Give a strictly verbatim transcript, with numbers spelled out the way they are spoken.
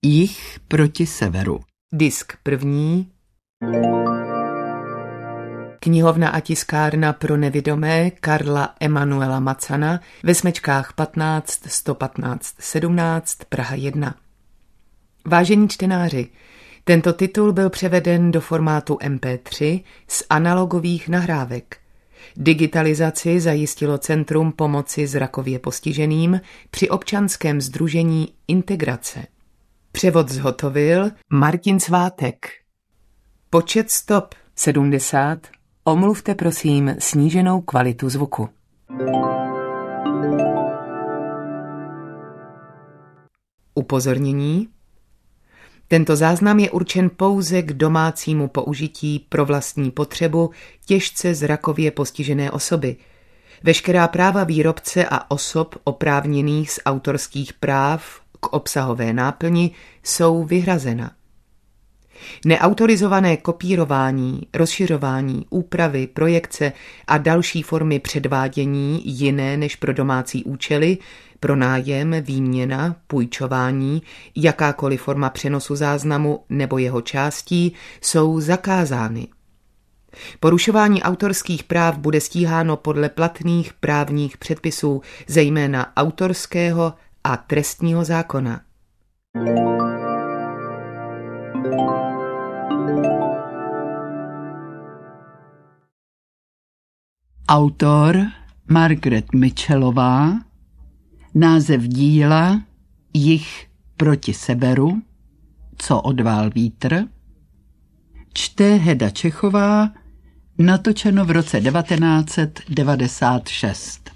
Jih proti severu. Disk první. Knihovna a tiskárna pro nevidomé Karla Emanuela Macana ve smečkách patnáct sto patnáct sedmnáct Praha jedna. Vážení čtenáři, tento titul byl převeden do formátu em pé tři z analogových nahrávek. Digitalizaci zajistilo Centrum pomoci zrakově postiženým při občanském sdružení Integrace. Převod zhotovil Martin Svátek. Počet stop sedmdesát. Omluvte prosím sníženou kvalitu zvuku. Upozornění. Tento záznam je určen pouze k domácímu použití pro vlastní potřebu těžce zrakově postižené osoby. Veškerá práva výrobce a osob oprávněných z autorských práv k obsahové náplni jsou vyhrazena. Neautorizované kopírování, rozšiřování, úpravy, projekce a další formy předvádění jiné než pro domácí účely, pronájem, výměna, půjčování, jakákoliv forma přenosu záznamu nebo jeho částí jsou zakázány. Porušování autorských práv bude stíháno podle platných právních předpisů, zejména autorského a trestního zákona. Autor Margaret Mitchellová. Název díla Jih proti severu. Co odvál vítr. Čte Heda Čechová. Natočeno v roce devatenáct set devadesát šest.